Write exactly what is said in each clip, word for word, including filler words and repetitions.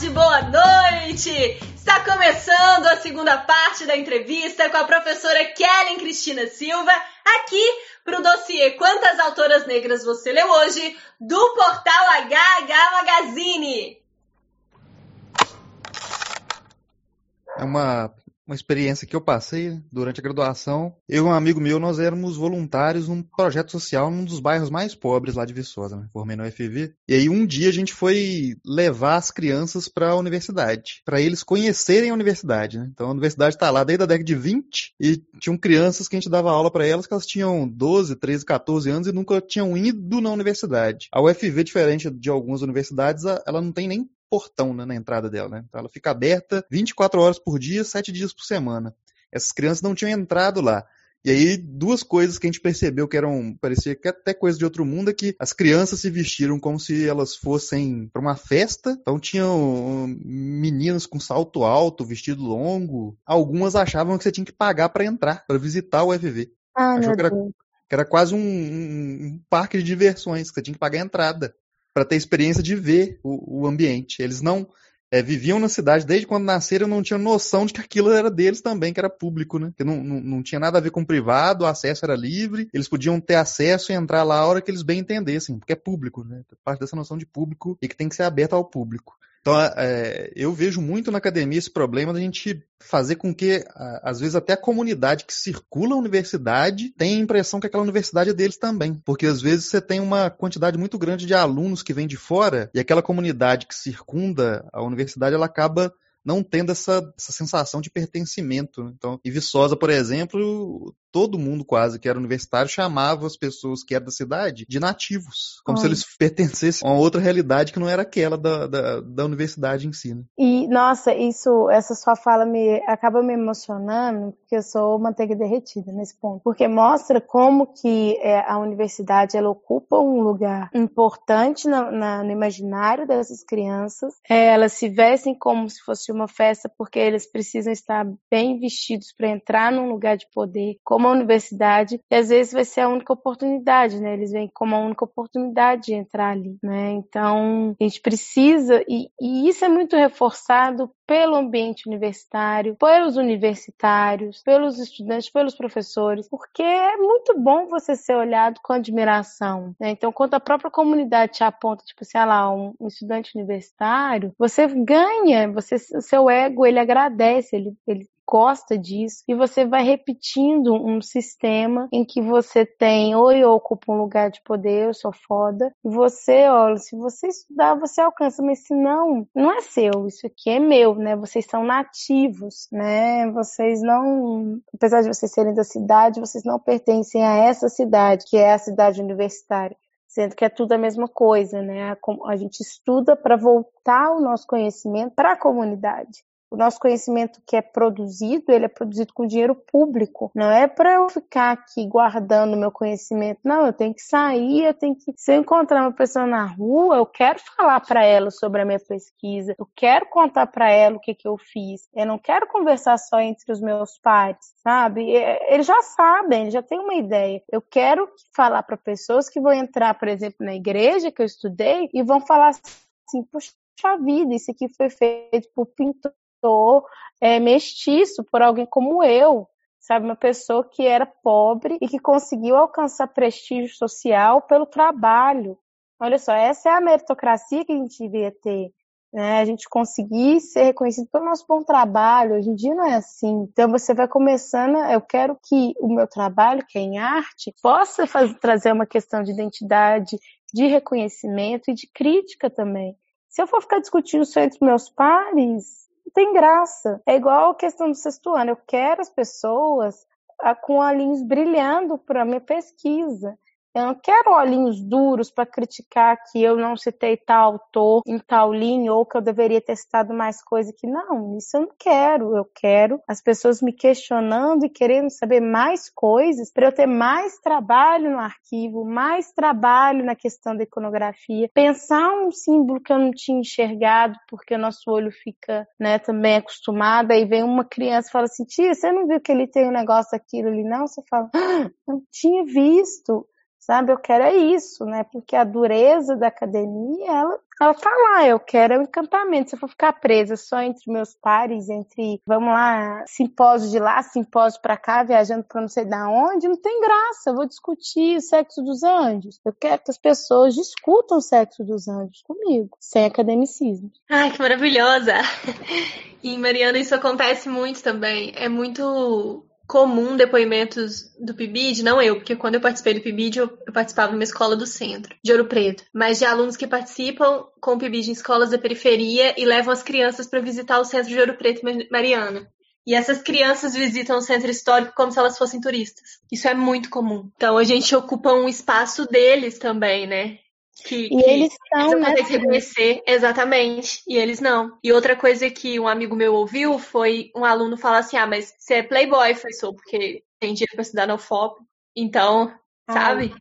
tarde, boa noite! Está começando a segunda parte da entrevista com a professora Kellen Cristina Silva, aqui para o dossiê Quantas Autoras Negras Você Leu Hoje, do portal H H Magazine. É uma, uma experiência que eu passei durante a graduação. Eu e um amigo meu, nós éramos voluntários num projeto social num dos bairros mais pobres lá de Viçosa, né? Formei na U F V. E aí um dia a gente foi levar as crianças para a universidade, para eles conhecerem a universidade, né? Então a universidade está lá desde a década de vinte e tinham crianças que a gente dava aula para elas que elas tinham doze, treze, quatorze anos e nunca tinham ido na universidade. A U F V, diferente de algumas universidades, ela não tem nem portão, né, na entrada dela, né? Então ela fica aberta vinte e quatro horas por dia, sete dias por semana. Essas crianças não tinham entrado lá. E aí, duas coisas que a gente percebeu que eram, parecia que até coisa de outro mundo, é que as crianças se vestiram como se elas fossem para uma festa. Então tinham meninas com salto alto, vestido longo. Algumas achavam que você tinha que pagar para entrar, para visitar o U F V. Ah, Achou meu que era, Deus. que era quase um, um, um parque de diversões, que você tinha que pagar a entrada para ter experiência de ver o, o ambiente. Eles não é, viviam na cidade desde quando nasceram, não tinham noção de que aquilo era deles também, que era público, né? Que não, não, não tinha nada a ver com privado, o acesso era livre, eles podiam ter acesso e entrar lá a hora que eles bem entendessem, porque é público, né? Parte dessa noção de público e que tem que ser aberto ao público. Então, é, eu vejo muito na academia esse problema da gente fazer com que, às vezes, até a comunidade que circula a universidade tenha a impressão que aquela universidade é deles também. Porque, às vezes, você tem uma quantidade muito grande de alunos que vêm de fora e aquela comunidade que circunda a universidade, ela acaba não tendo essa, essa sensação de pertencimento. Então, em Viçosa, por exemplo, todo mundo quase que era universitário chamava as pessoas que eram da cidade de nativos, como Ai. se eles pertencessem a uma outra realidade que não era aquela da, da, da universidade em si. Né? E, nossa, isso, essa sua fala me acaba me emocionando, porque eu sou manteiga derretida nesse ponto, porque mostra como que é, a universidade, ela ocupa um lugar importante na, na, no imaginário dessas crianças. É, elas se vestem como se fosse uma festa, porque eles precisam estar bem vestidos para entrar num lugar de poder, como a universidade, e às vezes vai ser a única oportunidade, né? Eles vêm como a única oportunidade de entrar ali, né? Então, a gente precisa, e, e isso é muito reforçado pelo ambiente universitário, pelos universitários, pelos estudantes, pelos professores, porque é muito bom você ser olhado com admiração, né? Então, quando a própria comunidade te aponta, tipo, sei lá, um, um estudante universitário, você ganha, você, o seu ego, ele agradece, ele, ele gosta disso, e você vai repetindo um sistema em que você tem, ou eu ocupo um lugar de poder, eu sou foda, e você, olha, se você estudar, você alcança, mas se não, não é seu, isso aqui é meu, né, vocês são nativos, né, vocês não, apesar de vocês serem da cidade, vocês não pertencem a essa cidade, que é a cidade universitária, sendo que é tudo a mesma coisa, né, a, a gente estuda para voltar o nosso conhecimento para a comunidade. O nosso conhecimento que é produzido, ele é produzido com dinheiro público. Não é para eu ficar aqui guardando meu conhecimento. Não, eu tenho que sair, eu tenho que... Se eu encontrar uma pessoa na rua, eu quero falar para ela sobre a minha pesquisa. Eu quero contar para ela o que, que eu fiz. Eu não quero conversar só entre os meus pares, sabe? Eles já sabem, eles já têm uma ideia. Eu quero falar para pessoas que vão entrar, por exemplo, na igreja que eu estudei e vão falar assim, puxa vida, isso aqui foi feito por pintor É, mestiço, por alguém como eu, sabe, uma pessoa que era pobre e que conseguiu alcançar prestígio social pelo trabalho. Olha só, essa é a meritocracia que a gente devia ter, né? A gente conseguir ser reconhecido pelo nosso bom trabalho. Hoje em dia não é assim. Então você vai começando, eu quero que o meu trabalho, que é em arte, possa fazer, trazer uma questão de identidade, de reconhecimento e de crítica também. Se eu for ficar discutindo isso entre meus pares, tem graça. É igual a questão do sexto ano. Eu quero as pessoas com olhinhos brilhando para a minha pesquisa. Eu não quero olhinhos duros para criticar que eu não citei tal autor em tal linha ou que eu deveria ter citado mais coisa que não. Isso eu não quero. Eu quero as pessoas me questionando e querendo saber mais coisas para eu ter mais trabalho no arquivo, mais trabalho na questão da iconografia, pensar um símbolo que eu não tinha enxergado porque o nosso olho fica, né, também acostumado. Aí vem uma criança e fala assim, tia, você não viu que ele tem um negócio daquilo ali? Não, você fala, ah, eu não tinha visto. Sabe, eu quero é isso, né? Porque a dureza da academia, ela Ela tá lá, eu quero é um encantamento. Se eu for ficar presa só entre meus pares, entre, vamos lá, simpósio de lá, simpósio pra cá, viajando pra não sei da onde, não tem graça. Eu vou discutir o sexo dos anjos. Eu quero que as pessoas discutam o sexo dos anjos comigo, sem academicismo. Ai, que maravilhosa! E, Mariana, isso acontece muito também. É muito comum depoimentos do P I B I D, não eu, porque quando eu participei do P I B I D, eu, eu participava de uma escola do centro, de Ouro Preto, mas de alunos que participam com o P I B I D em escolas da periferia e levam as crianças para visitar o centro de Ouro Preto e Mariana. E essas crianças visitam o centro histórico como se elas fossem turistas. Isso é muito comum. Então a gente ocupa um espaço deles também, né? Que, E que eles são, eles né? conseguem reconhecer, exatamente, e eles não. E outra coisa que um amigo meu ouviu foi um aluno falar assim, ah, mas você é playboy, professor, porque tem dinheiro pra estudar na U F O P, então, Ai. sabe?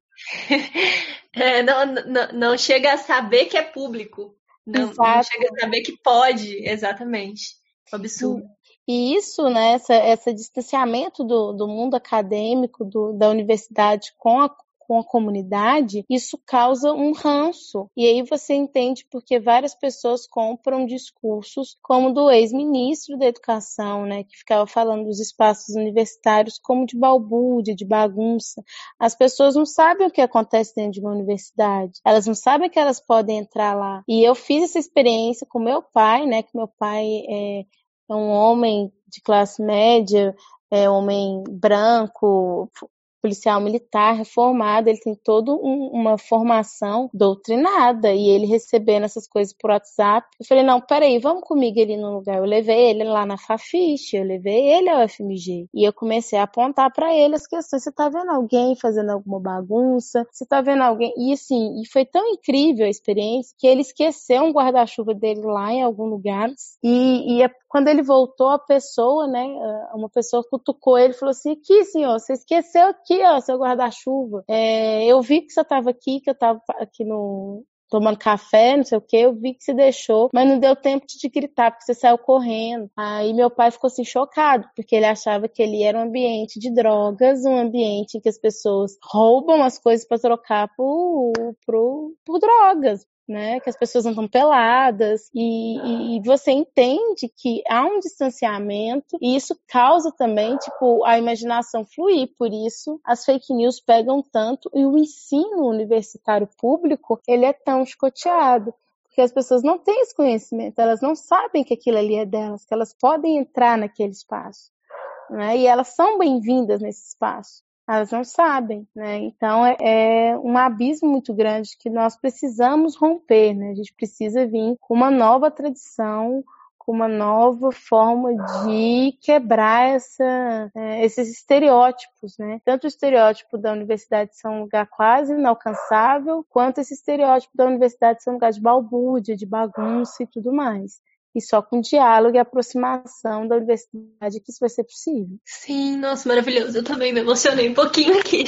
É, não, não, não chega a saber que é público, não, não chega a saber que pode, exatamente, um absurdo. E isso, né, essa, esse distanciamento do, do mundo acadêmico, do, da universidade com a, com a comunidade, isso causa um ranço. E aí você entende porque várias pessoas compram discursos como do ex-ministro da Educação, né, que ficava falando dos espaços universitários como de balbúrdia, de bagunça. As pessoas não sabem o que acontece dentro de uma universidade. Elas não sabem que elas podem entrar lá. E eu fiz essa experiência com meu pai, né, que meu pai é É um homem de classe média, é um homem branco, policial militar, reformado, ele tem toda um, uma formação doutrinada, e ele recebendo essas coisas por WhatsApp, eu falei, não, peraí, vamos comigo ali no lugar, eu levei ele lá na Fafiche, eu levei ele ao F M G, e eu comecei a apontar para ele as questões, você tá vendo alguém fazendo alguma bagunça, você tá vendo alguém, e assim, e foi tão incrível a experiência, que ele esqueceu um guarda-chuva dele lá em algum lugar, e, e quando ele voltou, a pessoa, né, uma pessoa cutucou ele e falou assim, aqui, senhor, você esqueceu aqui, ó, seu guarda-chuva. É, eu vi que você estava aqui, que eu estava aqui no... tomando café, não sei o que, eu vi que você deixou, mas não deu tempo de te gritar, porque você saiu correndo. Aí meu pai ficou assim, chocado, porque ele achava que ele era um ambiente de drogas, um ambiente em que as pessoas roubam as coisas para trocar por, por, por drogas, né, que as pessoas andam peladas, e, e você entende que há um distanciamento, e isso causa também, tipo, a imaginação fluir, por isso as fake news pegam tanto, e o ensino universitário público, ele é tão escoteado, porque as pessoas não têm esse conhecimento, elas não sabem que aquilo ali é delas, que elas podem entrar naquele espaço, né, e elas são bem-vindas nesse espaço. Elas não sabem, né? Então é, é um abismo muito grande que nós precisamos romper, né? A gente precisa vir com uma nova tradição, com uma nova forma de quebrar essa, é, esses estereótipos, né? Tanto o estereótipo da universidade ser um lugar quase inalcançável, quanto esse estereótipo da universidade ser um lugar de balbúrdia, de bagunça e tudo mais. E só com diálogo e aproximação da universidade que isso vai ser possível. Sim, nossa, maravilhoso. Eu também me emocionei um pouquinho aqui.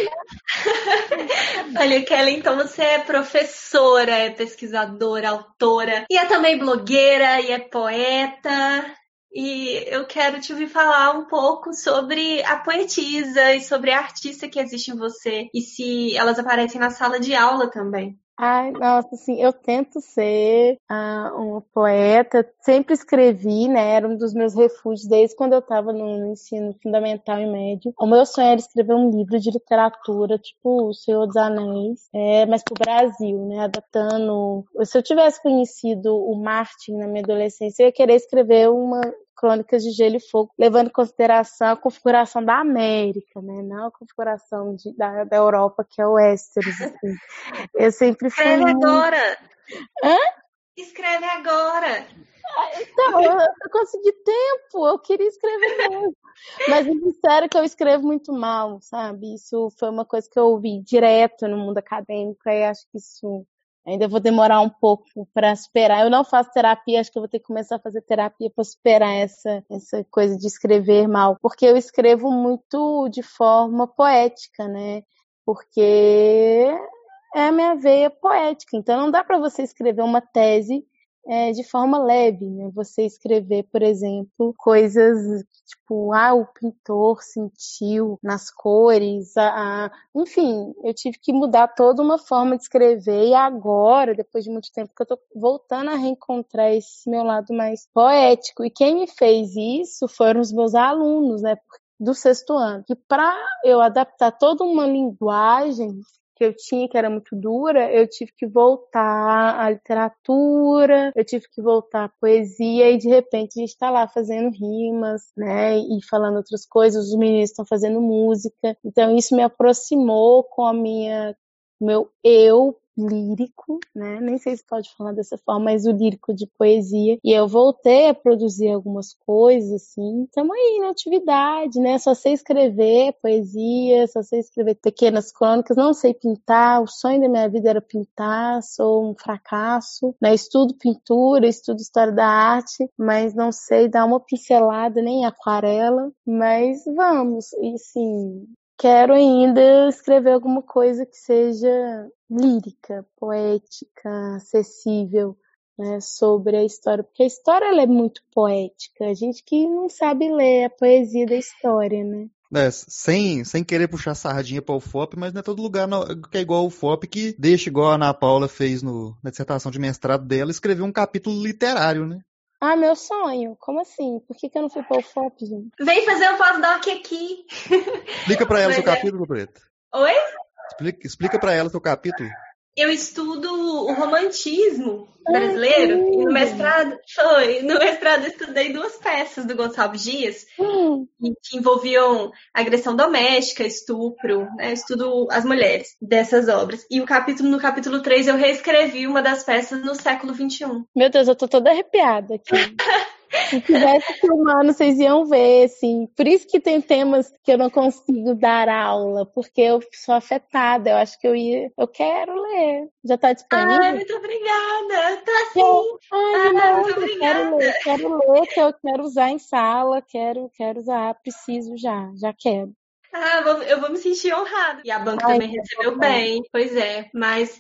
Olha, Kelly, então você é professora, é pesquisadora, autora, e é também blogueira, e é poeta. E eu quero te ouvir falar um pouco sobre a poetisa e sobre a artista que existe em você, e se elas aparecem na sala de aula também. Ai, nossa, assim, eu tento ser uh, uma poeta, sempre escrevi, né, era um dos meus refúgios desde quando eu estava no ensino fundamental e médio. O meu sonho era escrever um livro de literatura, tipo O Senhor dos Anéis, é, mas pro Brasil, né, adaptando... Se eu tivesse conhecido o Martin na minha adolescência, eu ia querer escrever uma... Crônicas de Gelo e Fogo, levando em consideração a configuração da América, né? Não a configuração de, da, da Europa, que é o Westeros. Assim. Eu sempre fui Escreve muito... agora! Hã? Escreve agora! Então, eu, eu consegui tempo, eu queria escrever mesmo. Mas é sério que eu escrevo muito mal, sabe? Isso foi uma coisa que eu ouvi direto no mundo acadêmico, e acho que isso... Ainda vou demorar um pouco para superar. Eu não faço terapia, acho que eu vou ter que começar a fazer terapia para superar essa, essa coisa de escrever mal. Porque eu escrevo muito de forma poética, né? Porque é a minha veia poética. Então não dá para você escrever uma tese é, de forma leve, né? Você escrever, por exemplo, coisas tipo, ah, o pintor sentiu nas cores, a, a... enfim, eu tive que mudar toda uma forma de escrever e agora, depois de muito tempo, que eu tô voltando a reencontrar esse meu lado mais poético. E quem me fez isso foram os meus alunos, né? Do sexto ano. E para eu adaptar toda uma linguagem que eu tinha, que era muito dura, eu tive que voltar à literatura, eu tive que voltar à poesia, e de repente a gente está lá fazendo rimas, né, e falando outras coisas, os meninos estão fazendo música, então isso me aproximou com a minha, meu eu lírico, né, nem sei se pode falar dessa forma, mas o lírico de poesia, e eu voltei a produzir algumas coisas, assim, estamos aí na atividade, né, só sei escrever poesia, só sei escrever pequenas crônicas, não sei pintar, o sonho da minha vida era pintar, sou um fracasso, né, estudo pintura, estudo história da arte, mas não sei dar uma pincelada nem em aquarela, mas vamos, e sim, quero ainda escrever alguma coisa que seja lírica, poética, acessível, né, sobre a história, porque a história ela é muito poética, a gente que não sabe ler a poesia da história, né? É, sem, sem querer puxar sardinha para o F O P, mas não é todo lugar não, que é igual o F O P, que deixa igual a Ana Paula fez no, na dissertação de mestrado dela, escrever um capítulo literário, né? Ah, meu sonho? Como assim? Por que, que eu não fui para o F O P, gente? Vem fazer um pós-doc aqui. Explica para ela Mas seu é... capítulo, Preta. Oi? Explica, explica para ela seu capítulo. Eu estudo o romantismo brasileiro Ai, e no mestrado, foi, no mestrado eu estudei duas peças do Gonçalves Dias hum. que envolviam agressão doméstica, estupro, né? Eu estudo as mulheres dessas obras. E o capítulo, no capítulo três eu reescrevi uma das peças no século vinte e um. Meu Deus, eu tô toda arrepiada aqui. Se tivesse filmando, vocês iam ver, assim. Por isso que tem temas que eu não consigo dar aula, porque eu sou afetada. Eu acho que eu ia. Eu quero ler. Já tá disponível? Ai, muito obrigada. Tá sim. Ai, ah, não, muito eu obrigada. quero ler, quero ler, que eu quero usar em sala, quero, quero usar, preciso já, já quero. Ah, eu vou, eu vou me sentir honrada. E a banca Ai, também que recebeu bom. bem, pois é. Mas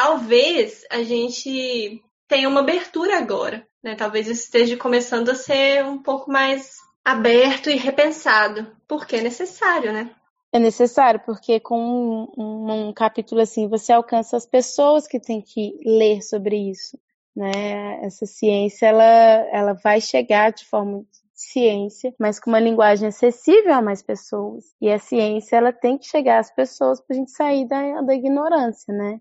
talvez a gente tenha uma abertura agora, né? Talvez isso esteja começando a ser um pouco mais aberto e repensado, porque é necessário, né? É necessário, porque com um, um, um capítulo assim, você alcança as pessoas que têm que ler sobre isso, né? Essa ciência, ela, ela vai chegar de forma de ciência, mas com uma linguagem acessível a mais pessoas. E a ciência, ela tem que chegar às pessoas para a gente sair da, da ignorância, né?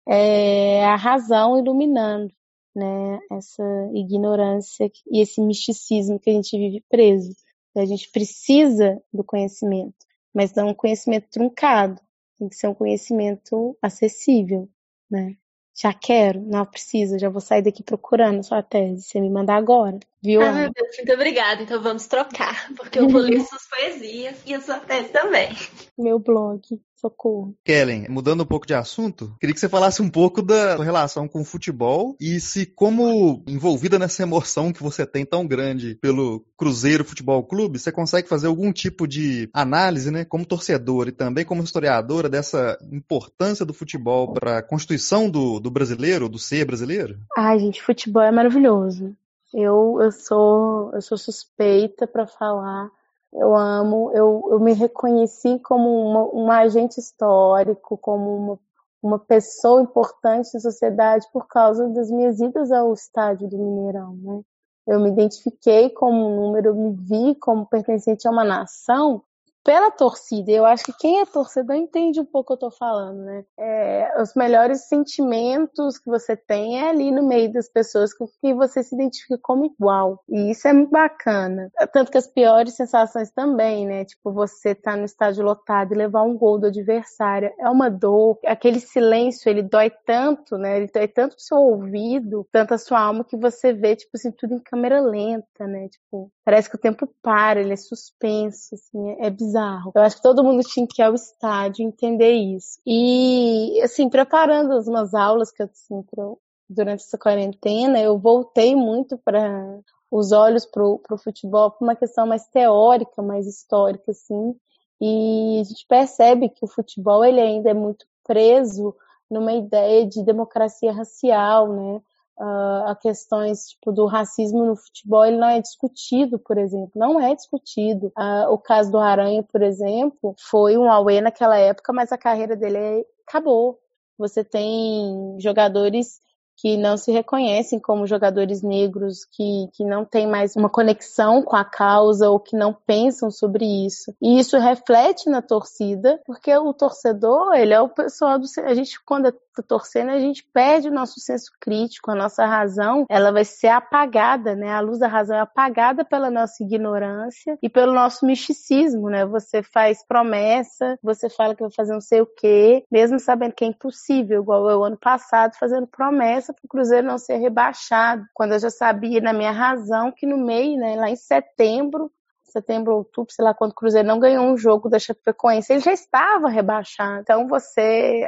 É a razão iluminando, né? Essa ignorância e esse misticismo que a gente vive preso. A gente precisa do conhecimento, mas não um conhecimento truncado. Tem que ser um conhecimento acessível, né? Já quero, não precisa, já vou sair daqui procurando sua tese. Você me manda agora, viu? Ah, meu Deus, muito obrigada. Então vamos trocar, porque eu vou ler suas poesias e a sua tese também. Meu blog, socorro. Kellen, mudando um pouco de assunto, queria que você falasse um pouco da sua relação com o futebol e se, como envolvida nessa emoção que você tem tão grande pelo Cruzeiro Futebol Clube, você consegue fazer algum tipo de análise, né, como torcedora e também como historiadora, dessa importância do futebol para a constituição do, do brasileiro, do ser brasileiro? Ai, gente, futebol é maravilhoso. Eu, eu sou, eu sou suspeita para falar. Eu amo, eu, eu me reconheci como uma, um agente histórico, como uma, uma pessoa importante na sociedade por causa das minhas idas ao estádio do Mineirão, né? Eu me identifiquei como um número, eu me vi como pertencente a uma nação pela torcida. Eu acho que quem é torcedor entende um pouco o que eu tô falando, né? É, os melhores sentimentos que você tem é ali no meio das pessoas com que você se identifica como igual. E isso é muito bacana. Tanto que as piores sensações também, né? Tipo, você tá no estádio lotado e levar um gol do adversário é uma dor. Aquele silêncio, ele dói tanto, né? Ele dói tanto pro seu ouvido, tanto a sua alma, que você vê, tipo assim, tudo em câmera lenta, né? Tipo, parece que o tempo para, ele é suspenso, assim, é bizarro. Eu acho que todo mundo tinha que ir ao estádio entender isso. E, assim, preparando umas aulas que eu assim, pro, durante essa quarentena, eu voltei muito para os olhos para o futebol, por uma questão mais teórica, mais histórica, assim. E a gente percebe que o futebol ele ainda é muito preso numa ideia de democracia racial, né? uh, a questões tipo, do racismo no futebol, ele não é discutido, por exemplo, não é discutido. Uh, o caso do Aranha, por exemplo, foi um auê naquela época, mas a carreira dele acabou. Você tem jogadores que não se reconhecem como jogadores negros, que, que não têm mais uma conexão com a causa ou que não pensam sobre isso. E isso reflete na torcida, porque o torcedor, ele é o pessoal do... A gente, quando tá torcendo, a gente perde o nosso senso crítico, a nossa razão, ela vai ser apagada, né? A luz da razão é apagada pela nossa ignorância e pelo nosso misticismo, né? Você faz promessa, você fala que vai fazer não sei o quê, mesmo sabendo que é impossível, igual eu ano passado, fazendo promessa para o Cruzeiro não ser rebaixado, quando eu já sabia na minha razão que no meio, né, lá em setembro, setembro, outubro, sei lá, quando o Cruzeiro não ganhou um jogo da Chapecoense, ele já estava rebaixado. Então você,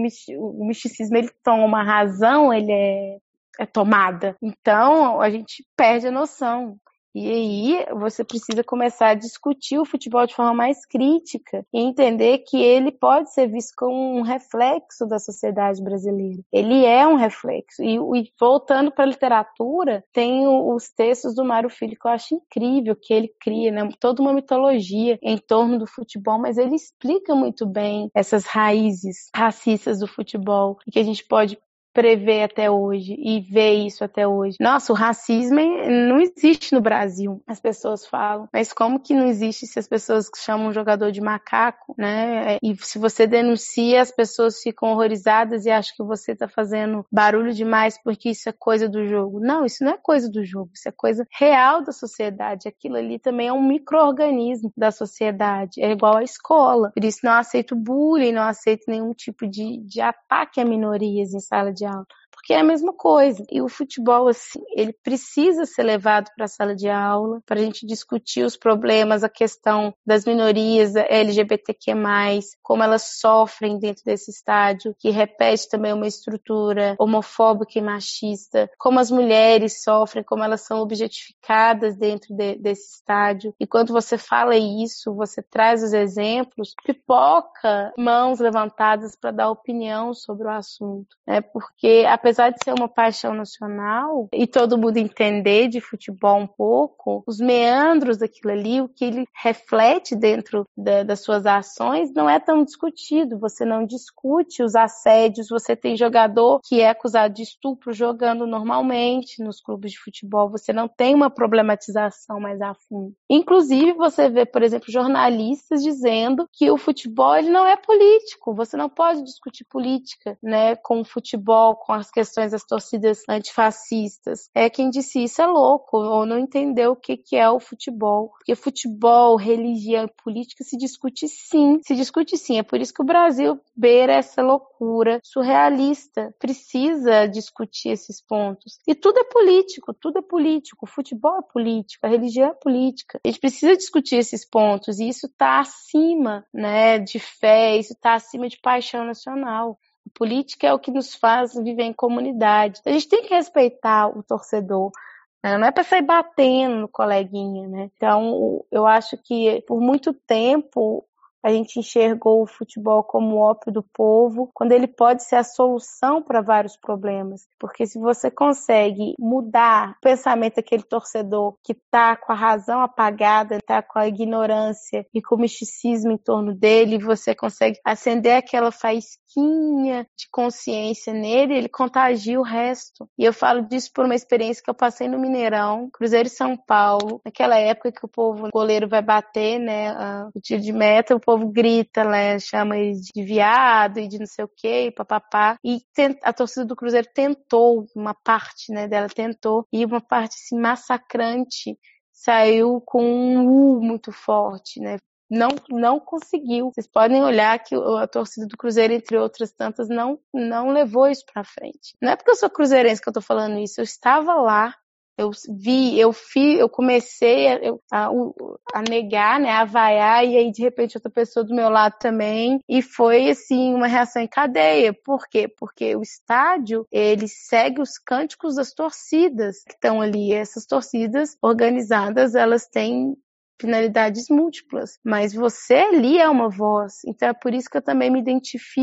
o misticismo, ele toma uma razão, ele é, é tomada. Então a gente perde a noção. E aí você precisa começar a discutir o futebol de forma mais crítica e entender que ele pode ser visto como um reflexo da sociedade brasileira. Ele é um reflexo. E, e voltando para a literatura, tem o, os textos do Mário Filho que eu acho incrível, que ele cria, né, toda uma mitologia em torno do futebol, mas ele explica muito bem essas raízes racistas do futebol e que a gente pode prever até hoje e ver isso até hoje. Nossa, o racismo não existe no Brasil, as pessoas falam. Mas como que não existe se as pessoas chamam um jogador de macaco, né? E se você denuncia, as pessoas ficam horrorizadas e acham que você está fazendo barulho demais porque isso é coisa do jogo. Não, isso não é coisa do jogo, isso é coisa real da sociedade. Aquilo ali também é um micro-organismo da sociedade. É igual à escola. Por isso não aceito bullying, não aceito nenhum tipo de, de ataque a minorias em sala de aula, porque é a mesma coisa. E o futebol, assim, ele precisa ser levado para a sala de aula, para a gente discutir os problemas, a questão das minorias L G B T Q mais, como elas sofrem dentro desse estádio, que repete também uma estrutura homofóbica e machista, como as mulheres sofrem, como elas são objetificadas dentro de, desse estádio. E quando você fala isso, você traz os exemplos, pipoca mãos levantadas para dar opinião sobre o assunto, né? Porque apesar de ser uma paixão nacional e todo mundo entender de futebol um pouco, os meandros daquilo ali, o que ele reflete dentro da, das suas ações não é tão discutido. Você não discute os assédios, você tem jogador que é acusado de estupro jogando normalmente nos clubes de futebol, você não tem uma problematização mais a fundo. Inclusive você vê, por exemplo, jornalistas dizendo que o futebol ele não é político, você não pode discutir política, né, com o futebol, com as questões das torcidas antifascistas. É quem disse isso é louco, ou não entendeu o que, que é o futebol. Porque futebol, religião e política se discute sim, se discute sim. É por isso que o Brasil beira essa loucura surrealista. Precisa discutir esses pontos. E tudo é político, tudo é político. O futebol é político, a religião é política. A gente precisa discutir esses pontos e isso está acima, né, de fé, isso está acima de paixão nacional. A política é o que nos faz viver em comunidade. A gente tem que respeitar o torcedor, né? Não é para sair batendo no coleguinha, né? Então, eu acho que por muito tempo a gente enxergou o futebol como o ópio do povo, quando ele pode ser a solução para vários problemas. Porque se você consegue mudar o pensamento daquele torcedor que está com a razão apagada, está com a ignorância e com o misticismo em torno dele, você consegue acender aquela faísquinha de consciência nele, ele contagia o resto. E eu falo disso por uma experiência que eu passei no Mineirão, Cruzeiro e São Paulo, naquela época que o povo, o goleiro vai bater, né, uh, o tiro de meta, o povo grita, né, chama ele de viado e de não sei o que, papapá. E a torcida do Cruzeiro tentou, uma parte, né, dela tentou, e uma parte assim, massacrante saiu com um U muito forte, né? Não, não conseguiu. Vocês podem olhar que a torcida do Cruzeiro, entre outras tantas, não, não levou isso pra frente. Não é porque eu sou cruzeirense que eu tô falando isso, eu estava lá. Eu vi, eu fi, eu comecei a, a, a negar, né, a vaiar, e aí de repente outra pessoa do meu lado também, e foi assim uma reação em cadeia. Por quê? Porque o estádio, ele segue os cânticos das torcidas que estão ali. Essas torcidas organizadas, elas têm finalidades múltiplas, mas você ali é uma voz, então é por isso que eu também me identifico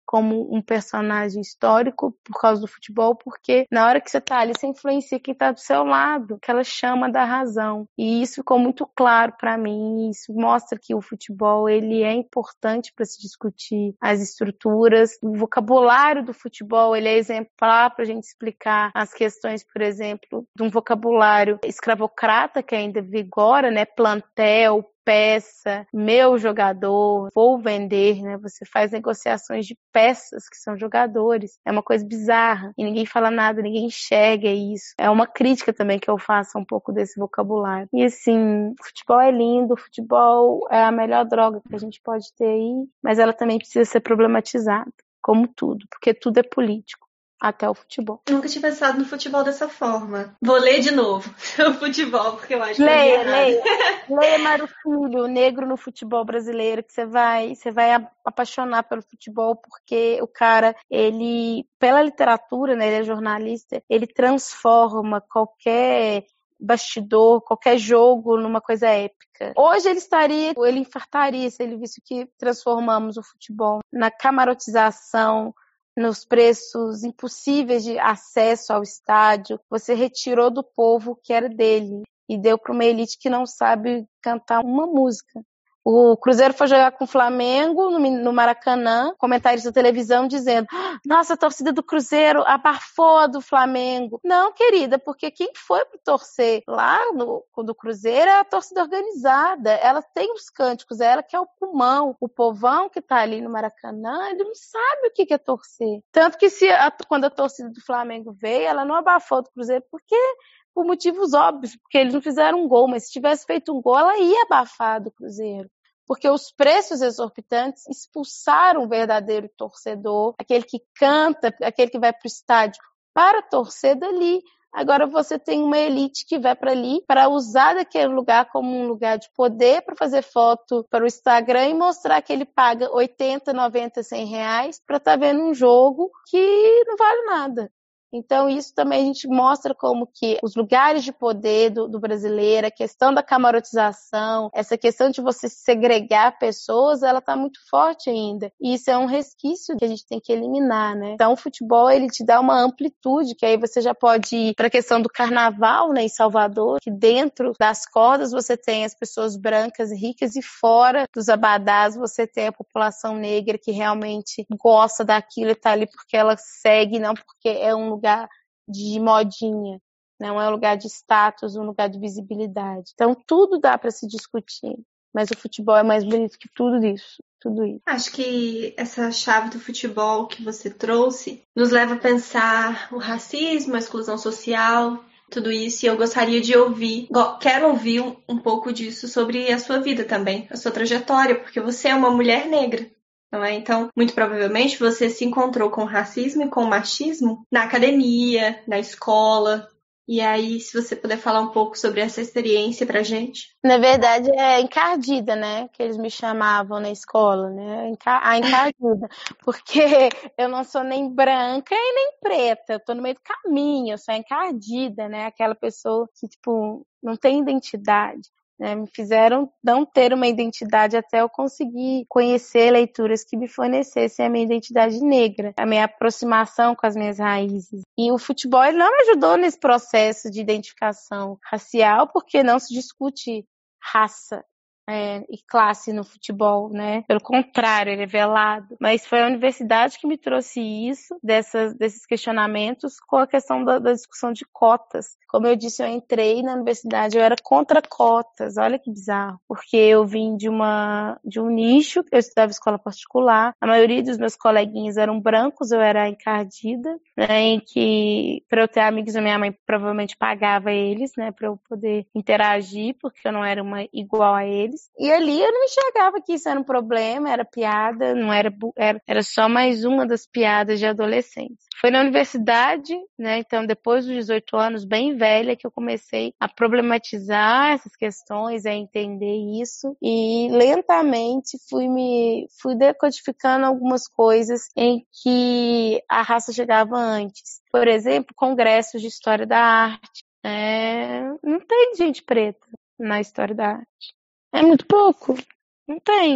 como um personagem histórico por causa do futebol, porque na hora que você tá ali, você influencia quem tá do seu lado, aquela chama da razão. E isso ficou muito claro para mim, isso mostra que o futebol, ele é importante para se discutir as estruturas. O vocabulário do futebol, ele é exemplar para a gente explicar as questões, por exemplo, de um vocabulário escravocrata que ainda vigora, né? Plantel, peça, meu jogador, vou vender, né? Você faz negociações de peças que são jogadores. É uma coisa bizarra e ninguém fala nada, ninguém enxerga isso. É uma crítica também que eu faço um pouco desse vocabulário. E assim, futebol é lindo, futebol é a melhor droga que a gente pode ter aí, mas ela também precisa ser problematizada, como tudo, porque tudo é político. Até o futebol. Nunca tinha pensado no futebol dessa forma. Vou ler de novo o futebol, porque eu acho que leia, é leia. Leia Mário Filho, o Negro no Futebol Brasileiro, que você vai, você vai apaixonar pelo futebol, porque o cara, ele, pela literatura, né, ele é jornalista, ele transforma qualquer bastidor, qualquer jogo numa coisa épica. Hoje ele estaria, ele infartaria se ele visse que transformamos o futebol na camarotização, nos preços impossíveis de acesso ao estádio. Você retirou do povo o que era dele e deu para uma elite que não sabe cantar uma música. O Cruzeiro foi jogar com o Flamengo no Maracanã, comentários da televisão dizendo: nossa, a torcida do Cruzeiro abafou a do Flamengo. Não, querida, porque quem foi para torcer lá no do Cruzeiro é a torcida organizada. Ela tem os cânticos, ela que é o pulmão. O povão que está ali no Maracanã, ele não sabe o que é torcer. Tanto que se a, quando a torcida do Flamengo veio, ela não abafou do Cruzeiro porque... por motivos óbvios, porque eles não fizeram um gol, mas se tivesse feito um gol, ela ia abafar do Cruzeiro. Porque os preços exorbitantes expulsaram o verdadeiro torcedor, aquele que canta, aquele que vai para o estádio para torcer dali. Agora você tem uma elite que vai para ali para usar daquele lugar como um lugar de poder para fazer foto para o Instagram e mostrar que ele paga oitenta, noventa, cem reais para estar vendo um jogo que não vale nada. Então, isso também a gente mostra como que os lugares de poder do, do brasileiro, a questão da camarotização, essa questão de você segregar pessoas, ela está muito forte ainda. E isso é um resquício que a gente tem que eliminar, né? Então, o futebol, ele te dá uma amplitude, que aí você já pode ir para a questão do carnaval, né, em Salvador, que dentro das cordas você tem as pessoas brancas e ricas e fora dos abadás você tem a população negra que realmente gosta daquilo e está ali porque ela segue, não porque é um lugar de modinha, não é um lugar de status, um lugar de visibilidade. Então tudo dá para se discutir, mas o futebol é mais bonito que tudo isso, tudo isso. Acho que essa chave do futebol que você trouxe nos leva a pensar o racismo, a exclusão social, tudo isso, e eu gostaria de ouvir, quero ouvir um, um pouco disso sobre a sua vida também, a sua trajetória, porque você é uma mulher negra. Não é? Então, muito provavelmente você se encontrou com racismo e com machismo na academia, na escola. E aí, se você puder falar um pouco sobre essa experiência pra gente. Na verdade, é encardida, né? Que eles me chamavam na escola, né? A encardida. Porque eu não sou nem branca e nem preta. Eu tô no meio do caminho, eu sou encardida, né? Aquela pessoa que, tipo, não tem identidade. Né, me fizeram não ter uma identidade até eu conseguir conhecer leituras que me fornecessem a minha identidade negra, a minha aproximação com as minhas raízes. E o futebol ele não me ajudou nesse processo de identificação racial, porque não se discute raça é, e classe no futebol, né? Pelo contrário, ele é velado. Mas foi a universidade que me trouxe isso, dessas, desses questionamentos, com a questão da, da discussão de cotas. Como eu disse, eu entrei na universidade, eu era contra cotas, olha que bizarro, porque eu vim de, uma, de um nicho, eu estudava escola particular, a maioria dos meus coleguinhas eram brancos, eu era encardida, né, em que, para eu ter amigos, a minha mãe provavelmente pagava eles, né, para eu poder interagir, porque eu não era uma igual a eles, e ali eu não enxergava que isso era um problema, era piada, não era, era, era só mais uma das piadas de adolescentes. Foi na universidade, né, então depois dos dezoito anos, bem velha, que eu comecei a problematizar essas questões, a entender isso e lentamente fui me fui decodificando algumas coisas em que a raça chegava antes. Por exemplo, congressos de história da arte. É, não tem gente preta na história da arte. É muito pouco. Não tem.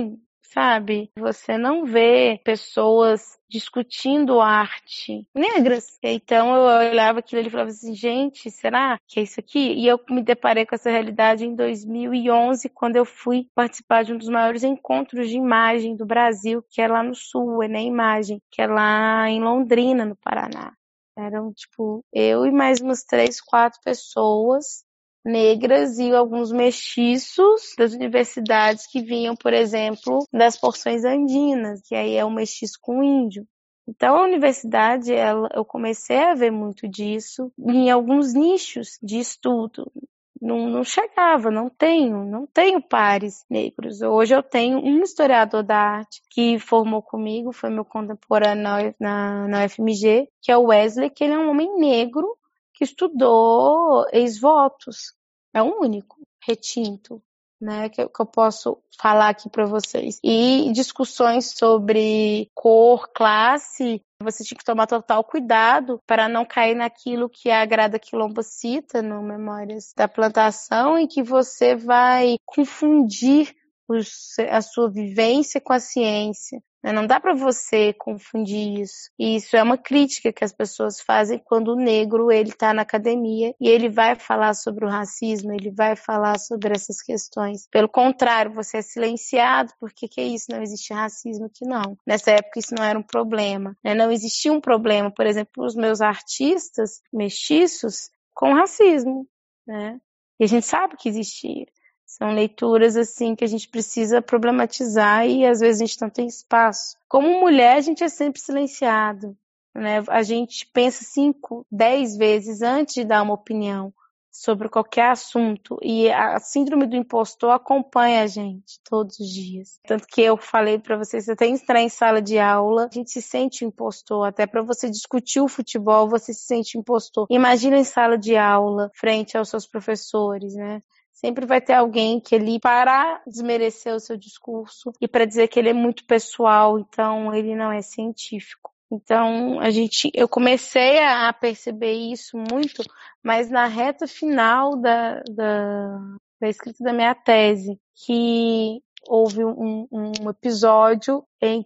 sabe? Você não vê pessoas discutindo arte negras. Então eu olhava aquilo e falava assim, gente, será que é isso aqui? E eu me deparei com essa realidade em dois mil e onze, quando eu fui participar de um dos maiores encontros de imagem do Brasil, que é lá no Sul, é na Imagem, que é lá em Londrina, no Paraná. Eram, tipo, eu e mais umas três, quatro pessoas negras e alguns mestiços das universidades que vinham, por exemplo, das porções andinas, que aí é o mestiço com o índio. Então, a universidade, ela, eu comecei a ver muito disso em alguns nichos de estudo. Não, não chegava, não tenho, não tenho pares negros. Hoje eu tenho um historiador da arte que formou comigo, foi meu contemporâneo na, na, na U F M G, que é o Wesley, que ele é um homem negro que estudou ex-votos. É o único retinto, né, que eu, que eu posso falar aqui para vocês. E discussões sobre cor, classe, você tinha que tomar total cuidado para não cair naquilo que a Grada Quilombo cita no Memórias da Plantação, em que você vai confundir os, a sua vivência com a ciência. Não dá para você confundir isso. E isso é uma crítica que as pessoas fazem quando o negro ele está na academia e ele vai falar sobre o racismo, ele vai falar sobre essas questões. Pelo contrário, você é silenciado, porque que é isso? Não existe racismo aqui, não. Nessa época isso não era um problema. Né? Não existia um problema, por exemplo, os meus artistas mestiços com racismo. Né? E a gente sabe que existia. São leituras assim que a gente precisa problematizar e às vezes a gente não tem espaço. Como mulher, a gente é sempre silenciado, né? A gente pensa cinco, dez vezes antes de dar uma opinião sobre qualquer assunto e a síndrome do impostor acompanha a gente todos os dias. Tanto que eu falei para vocês, você tem que entrar em sala de aula, a gente se sente impostor, até para você discutir o futebol, você se sente impostor. Imagina em sala de aula, frente aos seus professores, né? Sempre vai ter alguém que ele para desmerecer o seu discurso e para dizer que ele é muito pessoal, então ele não é científico. Então a gente, eu comecei a perceber isso muito, mas na reta final da, da, da escrita da minha tese, que houve um, um episódio em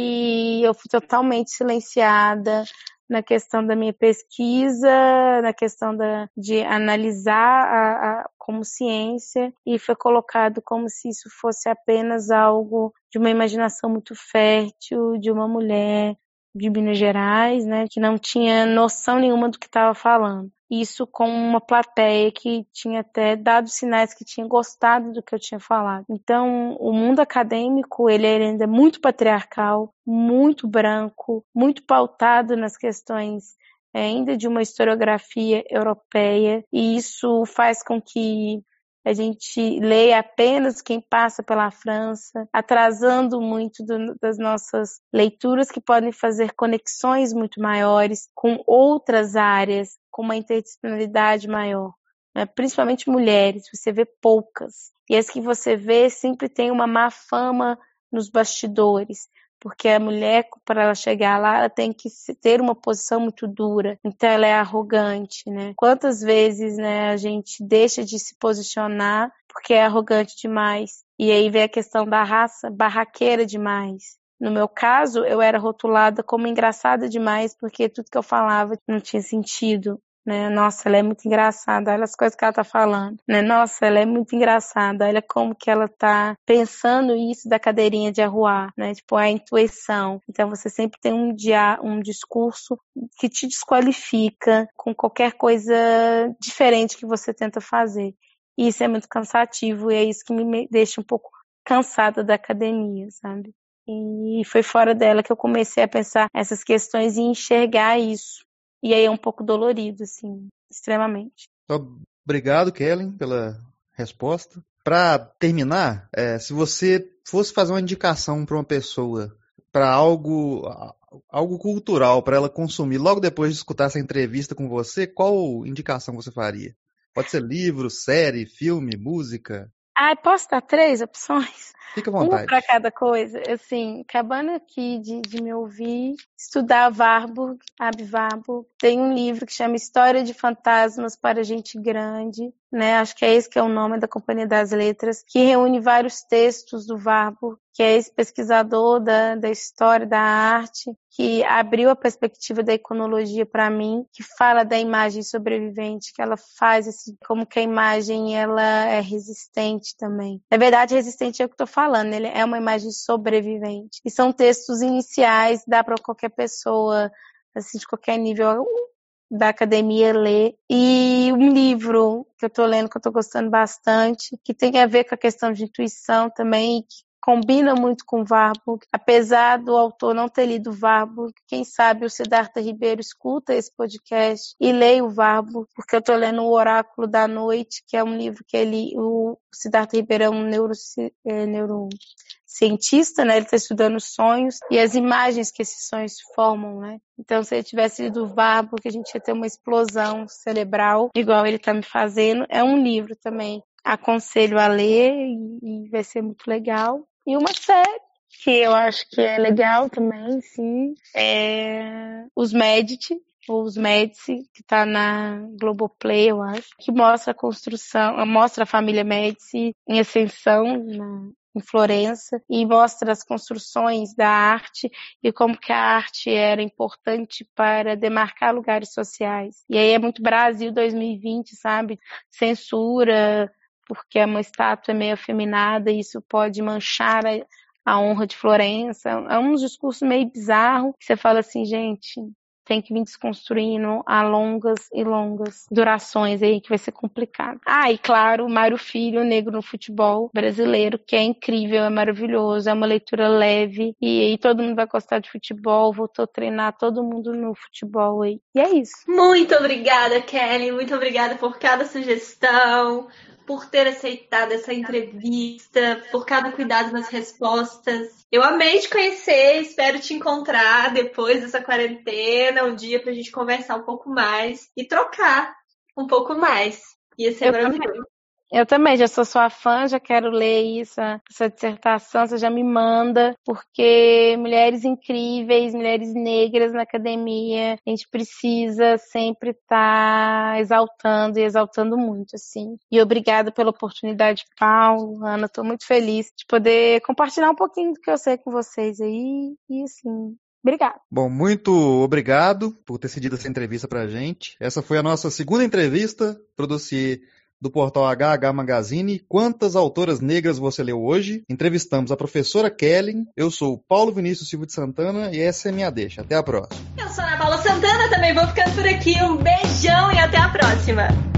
que eu fui totalmente silenciada na questão da minha pesquisa, na questão da, de analisar a, a, como ciência, e foi colocado como se isso fosse apenas algo de uma imaginação muito fértil, de uma mulher de Minas Gerais, né, que não tinha noção nenhuma do que estava falando. Isso com uma plateia que tinha até dado sinais que tinha gostado do que eu tinha falado. Então, o mundo acadêmico, ele ainda é muito patriarcal, muito branco, muito pautado nas questões ainda de uma historiografia europeia, e isso faz com que a gente leia apenas quem passa pela França, atrasando muito do, das nossas leituras que podem fazer conexões muito maiores com outras áreas, com uma interdisciplinaridade maior, né? Principalmente mulheres, você vê poucas. E as que você vê sempre tem uma má fama nos bastidores, porque a mulher, para ela chegar lá, ela tem que ter uma posição muito dura, então ela é arrogante, né? Quantas vezes, né, a gente deixa de se posicionar porque é arrogante demais, e aí vem a questão da raça, barraqueira demais. No meu caso, eu era rotulada como engraçada demais, porque tudo que eu falava não tinha sentido. Né? Nossa, ela é muito engraçada, olha as coisas que ela tá falando, né? Nossa, ela é muito engraçada, olha como que ela tá pensando isso da cadeirinha de arruar, né? Tipo, a intuição. Então você sempre tem um, dia, um discurso que te desqualifica com qualquer coisa diferente que você tenta fazer. E isso é muito cansativo e é isso que me deixa um pouco cansada da academia, sabe? E foi fora dela que eu comecei a pensar essas questões e enxergar isso. E aí é um pouco dolorido, assim, extremamente. Obrigado, Kellen, pela resposta. Para terminar, é, se você fosse fazer uma indicação para uma pessoa, para algo, algo cultural, para ela consumir logo depois de escutar essa entrevista com você, qual indicação você faria? Pode ser livro, série, filme, música? Ah, posso dar três opções? Fica à vontade. Uma para cada coisa. Assim, acabando aqui de, de me ouvir, estudar Warburg, Aby Warburg. Tem um livro que chama História de Fantasmas para Gente Grande, né? Acho que é esse que é o nome da Companhia das Letras, que reúne vários textos do Warburg, que é esse pesquisador da, da história da arte, que abriu a perspectiva da iconologia para mim, que fala da imagem sobrevivente, que ela faz esse, como que a imagem ela é resistente também. Na verdade, resistente é o que eu estou falando, ele é uma imagem sobrevivente. E são textos iniciais, dá para qualquer pessoa, assim, de qualquer nível da academia ler. E um livro que eu estou lendo, que eu estou gostando bastante, que tem a ver com a questão de intuição também, que combina muito com Warburg, apesar do autor não ter lido Warburg. Quem sabe o Siddhartha Ribeiro escuta esse podcast e leia o Warburg, porque eu estou lendo O Oráculo da Noite, que é um livro que ele, o Siddhartha Ribeiro é um neuro, é, neurocientista, né? Ele está estudando sonhos e as imagens que esses sonhos formam, né? Então, se ele tivesse lido o Warburg, a gente ia ter uma explosão cerebral, igual ele está me fazendo. É um livro também. Aconselho a ler e, e vai ser muito legal. E uma série que eu acho que é legal também, sim, é Os Medici, ou Os Medici, que tá na Globoplay, eu acho, que mostra a construção, mostra a família Medici em ascensão na, em Florença, e mostra as construções da arte e como que a arte era importante para demarcar lugares sociais. E aí é muito Brasil dois mil e vinte, sabe? Censura, porque é uma estátua meio afeminada e isso pode manchar a, a honra de Florença. É um discurso meio bizarro, que você fala assim, gente, tem que vir desconstruindo a longas e longas durações aí, que vai ser complicado. Ah, e claro, Mário Filho, Negro no Futebol Brasileiro, que é incrível, é maravilhoso, é uma leitura leve, e aí todo mundo vai gostar de futebol, voltou a treinar todo mundo no futebol aí. E é isso. Muito obrigada, Kelly, muito obrigada por cada sugestão, por ter aceitado essa entrevista, por cada cuidado nas respostas. Eu amei te conhecer, espero te encontrar depois dessa quarentena, um dia pra gente conversar um pouco mais e trocar um pouco mais. Ia ser maravilhoso. Eu também, já sou sua fã, já quero ler isso, essa dissertação, você já me manda, porque mulheres incríveis, mulheres negras na academia, a gente precisa sempre estar exaltando e exaltando muito, assim. E obrigada pela oportunidade, Paulo, Ana, estou muito feliz de poder compartilhar um pouquinho do que eu sei com vocês aí, e assim... Obrigada. Bom, muito obrigado por ter cedido essa entrevista pra gente. Essa foi a nossa segunda entrevista pro dossiê do portal H H Magazine. Quantas autoras negras você leu hoje? Entrevistamos a professora Kelly. Eu sou o Paulo Vinícius Silva de Santana e essa é a minha deixa. Até a próxima. Eu sou a Ana Paula Santana, também vou ficando por aqui. Um beijão e até a próxima.